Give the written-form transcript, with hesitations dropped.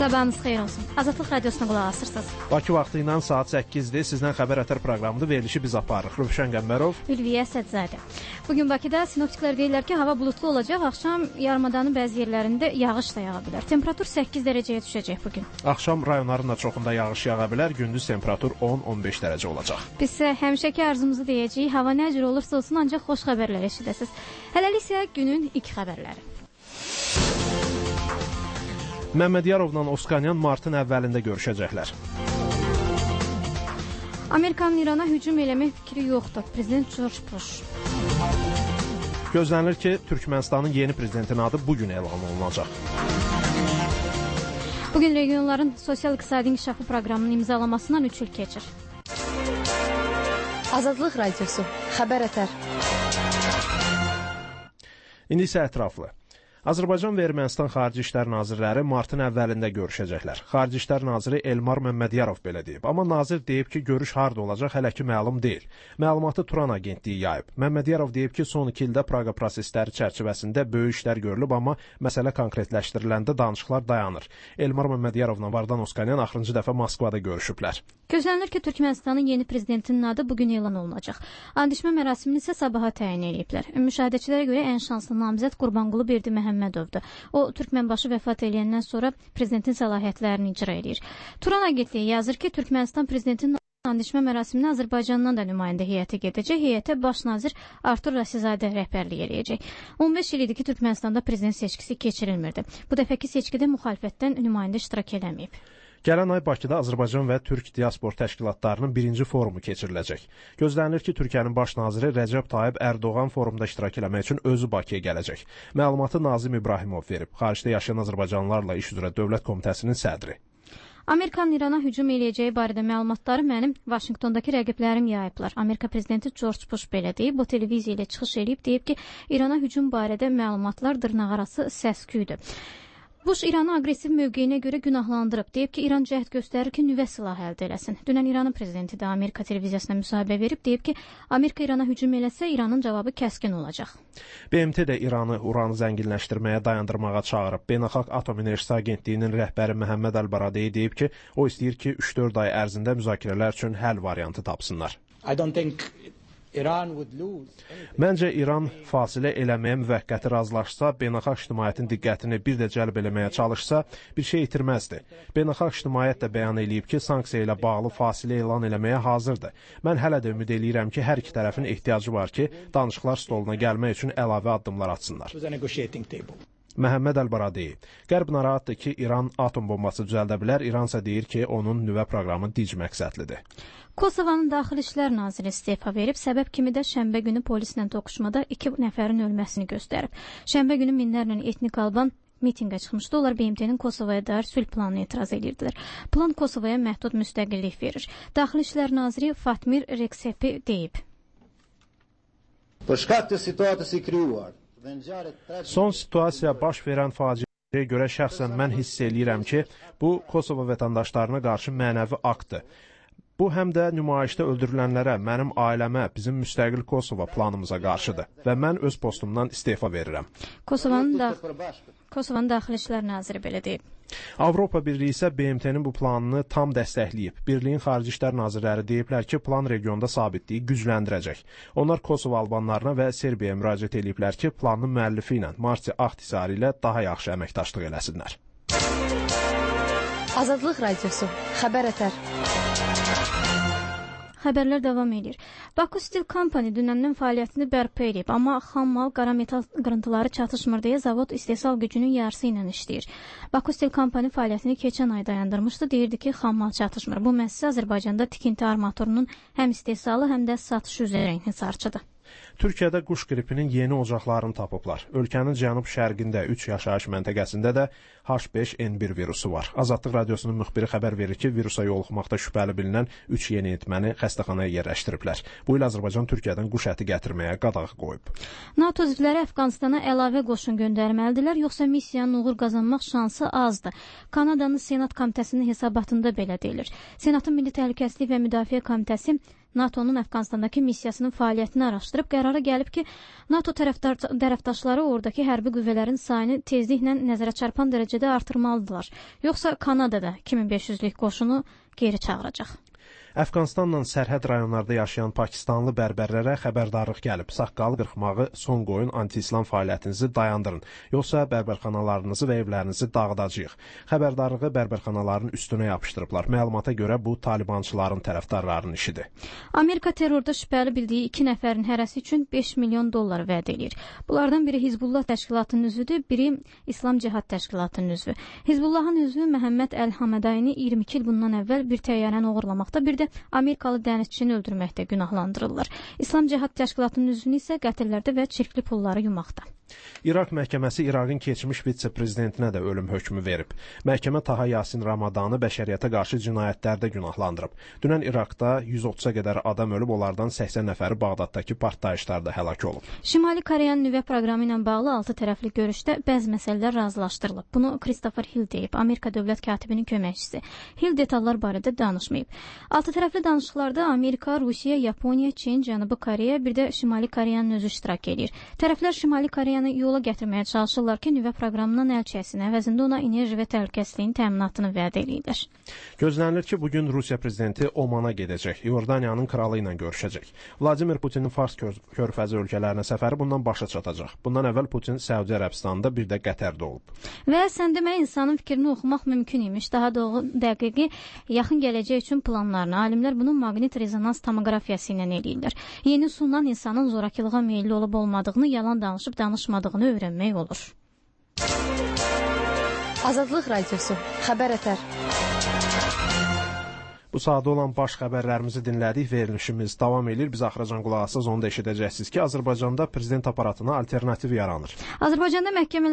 Sabahınız xeyir olsun. Azadlıq Radiosuna qulaq asırsınız. Bakı vaxtı ilə saat 8-dir. Sizdən xəbər ətər proqramında verilişi biz aparırıq. Rövşən Qəmbərov, Ülviyə Sədzadə. Bugün Bakıda sinoptiklər deyirlər ki, hava bulutlu olacaq. Axşam yarımadanın bəzi yerlərində yağış da yağa bilər. Temperatur 8 dərəcəyə düşəcək bugün. Axşam rayonların da çoxunda yağış yağa bilər. Gündüz temperatur 10-15 dərəcə olacaq. Biz isə həmişəki arzumuzu deyəcəyik. Hava nə cür olursa olsun, ancaq xoş xəbərlər eşidəsiniz. Hələlik isə günün ilk xəbərləri. Məmmədiyarovla Oskanyan martın əvvəlində görüşəcəklər. Amerikanın İrana hücum eləmək fikri yoxdur. Prezident George Bush. Gözlənilir ki, Türkmənistanın yeni prezidentin adı bugün elan olunacaq. Bugün regionların sosial-iqtisadi inkişafı proqramının imzalamasından 3 il keçir. Azadlıq Radiosu, xəbər ətər. İndi isə ətraflı. Azərbaycan və Ermənistan Xarici İşlər Nazirləri martın əvvəlində görüşəcəklər. Xarici İşlər Naziri Elmar Məmmədiyarov belə deyib. Amma nazir deyib ki, görüş harda olacaq hələ ki məlum deyil. Məlumatı Turan agentliyi yayıb. Məmmədiyarov deyib ki, son 2 ildə Praqa prosesləri çərçivəsində böyük işlər görülüb, amma məsələ konkretləşdiriləndə danışıqlar dayanır. Elmar Məmmədyarovla Vardan Oskanyan axırıncı dəfə Moskvada görüşüblər. Gözlənilir ki, Türkmənistanın yeni prezidentinin adı bugün elan olunacaq. Andişmə mərasimini isə sabaha təyin ediblər. Müşahidəçilərə görə ən şanslı namizəd Qurbanqulu Berdiməhəmmədovdur. O, Türkmənbaşı vəfat edəndən sonra prezidentin səlahiyyətlərini icra edir. Turan agentliyi yazır ki, Türkmənistan prezidentinin andişmə mərasiminə Azərbaycandan da nümayəndə heyəti gedəcək. Heyətə baş nazir Artur Rasizadə rəhbərlik edəcək. 15 il idi ki, Türkmənistanda prezident seçkisi keçirilmirdi. Bu dəfəki seçkidə müxalifətdən nümayəndə iştirak edəməyib. Gələn ay Bakıda Azərbaycan və Türk diaspor təşkilatlarının birinci forumu keçiriləcək. Gözlənilir ki, Türkiyənin baş naziri Rəcəb Tayyib Ərdoğan forumda iştirak eləmək üçün özü Bakıya gələcək. Məlumatı Nazim İbrahimov verib. Xaricdə yaşayan azərbaycanlılarla iş üzrə Dövlət Komitəsinin sədri. Amerikanın İrana hücum eləyəcəyi barədə məlumatları mənim Vaşinqtondakı rəqiblərim yayıblar. Amerika prezidenti George Bush belə deyib. O televiziya ilə çıxış edib deyib ki, İrana hücum barədə məlumatlar dırnaqarası səs-küydür. Bush İranı aqressiv mövqeyinə görə günahlandırıb. Deyib ki, İran cəhd göstərir ki, nüvə silahı əldə eləsin. Dünən İranın prezidenti də Amerika televiziyasına müsahibə verib. Deyib ki, Amerika İrana hücum eləsə, İranın cavabı kəskin olacaq. BMT də İranı uranı zənginləşdirməyə dayandırmağa çağırıb. Beynəlxalq Atom Enerjisi Agentliyinin rəhbəri Məhəmməd Əl-Baradei deyib ki, o istəyir ki, 3-4 ay ərzində müzakirələr üçün həll variantı tapsınlar. Məncə İran fasilə eləməyə müvəqqəti razılaşsa, beynəlxalq ictimaiyyətin diqqətini bir də cəlb eləməyə çalışsa, bir şey itirməzdi. Beynəlxalq ictimaiyyət də bəyan eləyib ki, sanksiya ilə bağlı fasilə elan eləməyə hazırdır. Mən hələ də ümid eləyirəm ki, hər iki tərəfin ehtiyacı var ki, danışıqlar stoluna gəlmək üçün əlavə addımlar atsınlar. Məhəmməd Əl-Baradei. Qərb narahatdır ki, İran atom bombası düzəldə bilər, İransa deyir ki, onun nüvə proqramı dinc məqsədlidir. Kosovanın Daxili İşlər naziri istefa verib, səbəb kimi də şənbə günü polislə toqquşmada 2 nəfərin ölməsini göstərib. Şənbə günü minlərlə etnik alban mitinqə çıxmışdı. Onlar BMT-nin Kosovaya dair sülh planına etiraz edirdilər. Plan Kosovaya məhdud müstəqillik verir. Daxili İşlər naziri Fatmir Reksepi deyib. Son situasiya baş verən faciəyə görə şəxsən mən hiss eləyirəm ki, bu Kosova vətəndaşlarına qarşı mənəvi aktdır. Bu həm də nümayişdə öldürülənlərə, mənim ailəmə, bizim müstəqil Kosova planımıza qarşıdır və mən öz postumdan istefa verirəm. Kosovanın Daxili İşlər naziri belə deyib. Avropa Birliyi isə BMT-nin bu planını tam dəstəkləyib. Birliyin Xarici İşlər nazirləri deyiblər ki, plan regionda sabitliyi gücləndirəcək. Onlar Kosova albanlarına və Serbiyaya müraciət ediblər ki, planın müəllifi ilə Marti Ahtisari ilə daha yaxşı əməkdaşlıq eləsinlər. Azadlıq Radiosu, xəbər ətər. Xəbərlər davam edir. Baku Steel Company dünəndən fəaliyyətini bərpa edib, amma xam mal, qara metal qırıntıları çatışmır deyə zavod istehsal gücünün yarısı ilə işləyir. Baku Steel Company fəaliyyətini keçən ay dayandırmışdı, deyirdi ki, xam mal çatışmır. Bu müəssisə Azərbaycanda tikinti armaturunun həm istehsalı, həm də satışı üzrə inhisarçıdır. Türkiyədə quş qripinin yeni ocaqlarını tapıblar. Ölkənin cənub-şərqində 3 yaşayış məntəqəsində də H5N1 virusu var. Azadlıq Radiosunun müxbiri xəbər verir ki, virusa yoluxmaqda şübhəli bilinən 3 yeniyetməni xəstəxanaya yerləşdiriblər. Bu il Azərbaycan Türkiyədən quş əti gətirməyə qadağa qoyub. NATO üzvləri Əfqanistana əlavə qoşun göndərməlidirlər, yoxsa missiyanın uğur qazanmaq şansı azdır. Kanadanın Senat Komitəsinin hesabatında belə deyilir. Senatın Milli Təhlükəsizlik və Müdafiə Komitəsi NATO-nun Əfqanistandakı missiyasının fəaliyyətini araşdırıb qərara gəlib ki, NATO tərəfdaşları oradakı hərbi qüvvələrin sayını tezliklə nəzərə çarpan dərəcədə artırmalıdırlar. Yoxsa Kanadada 2500-lük qoşunu geri çağıracaq. Əfqanistanla sərhəd rayonlarda yaşayan pakistanlı bərbərlərə xəbərdarlıq gəlib. Saqqal qırxmağı son qoyun, anti-İslam fəaliyyətinizi dayandırın. Yoxsa bərbərxanalarınızı və evlərinizi dağıdacağıq. Xəbərdarlığı bərbərxanaların üstünə yapışdırıblar. Məlumata görə bu talibançıların tərəfdarlarının işidir. Amerika terrorda şübhəli bildiyi 2 nəfərin hərəsi üçün $5 milyon vəd edir. Bunlardan biri Hizbullah təşkilatının üzvüdür, biri İslam Cihad təşkilatının üzvü. Hizbullahın üzvü Məhəmməd Əl-Hamədayini 22 il bundan əvvəl bir təyyarəni oğurlamaqda, bir də Amerikalı dənizçini öldürməkdə günahlandırırlar. İslam Cihad təşkilatının üzvünü isə qətillərdə və çirkli pulları yumaqda. İraq məhkəməsi İraqın keçmiş vitse-prezidentinə də ölüm hökmü verib. Məhkəmə Taha Yasin Ramadanı bəşəriyyətə qarşı cinayətlərdə günahlandırıb. Dünən İraqda 130-a qədər adam ölüb, onlardan 80 nəfəri Bağdaddakı partlayışlarda həlak olub. Şimali Koreyanın nüvə proqramı ilə bağlı 6 tərəfli görüşdə bəzi məsələlər razılaşdırılıb. Bunu Christopher Hill deyib, Amerika dövlət katibinin köməkçisi. Hill detallar barədə danışmayıb. 6 tərəfli danışıqlarda Amerika, Rusiya, Yaponiya, Çin, Cənubi Koreya, bir də Şimali Koreyanın özü iştirak edir. Tərəflər Şimali Koreyanı yola gətirməyə çalışırlar ki, nüvə proqramından əl çəksin, əvəzində ona enerji və təhlükəsizliyin təminatını vəd edirlər. Gözlənilir ki, bugün Rusiya prezidenti Omana gedəcək, Yordaniyanın kralı ilə görüşəcək. Vladimir Putinin Fars körfəzi ölkələrinə səfəri bundan başa çatacaq. Bundan əvvəl Putin Səudiyyə Ərəbistanında, bir də Qətərdə olub. Və sən demə, insanın fikrini oxumaq mümkün imiş. Daha dəqiqi yaxın gələcək üçün planlarını alimlər bunun maqnit rezonans tomoqrafiyası ilə eləyirlər. Yeni sunulan insanın zorakılığa meyilli olub olmadığını, yalan danışıb danışmadığını öyrənmək olur. Azadlıq Radiosu, Xəbər Ətər. Bu sadə olan baş xəbərlərimizi dinlədik, verilişimiz davam edir. Biz axıracan qulaq asız, onu da eşidəcəksiniz ki, Azərbaycanda prezident aparatına alternativ yaranır. Azərbaycanda məhkəmələr